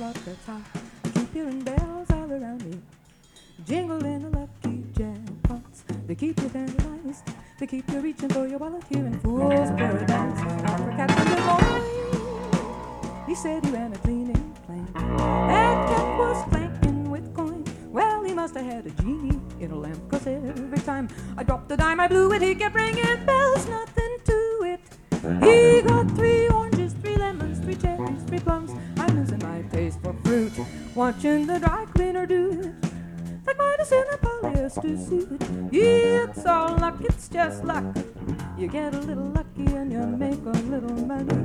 o'clock, that's high. Keep hearing bells all around me, jingling the lucky jackpots. They keep you paralyzed, they keep you reaching for your wallet here in Fool's Paradise. For Captain Lemoyne, he said he ran a cleaning plant. That cat was clanking with coin. Well, he must have had a genie in a lamp, 'cause every time I dropped a dime I blew it, he kept ringing bells, nothing to it. He got 3 oranges, 3 lemons, 3 cherries, 3 plums. I'm losing my taste for fruit, watching the dry cleaner do it, like Midas in a polyester suit. It's all luck, it's just luck. You get a little lucky and you make a little money.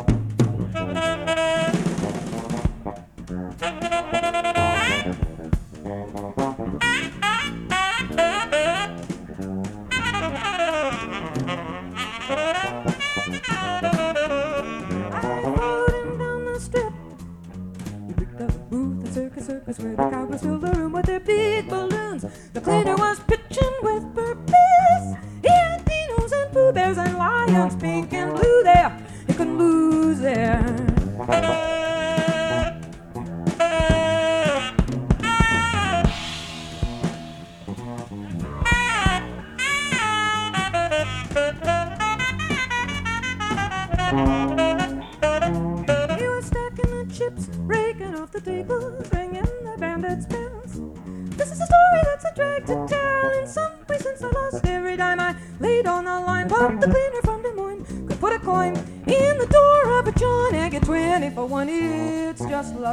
Circus where the cowgirls filled the room with their big balloons. The cleaner was pitching with purpose. He had dinos and Pooh Bears and lions, pink and blue there. You couldn't lose there. He was stacking the chips, raking off the tables, ringing the bandits' bells. This is a story that's a drag to tell. In some way since I lost every dime I laid on the line, but the cleaner from Des Moines could put a coin in the door of a John and get 20 for 1. It's just luck.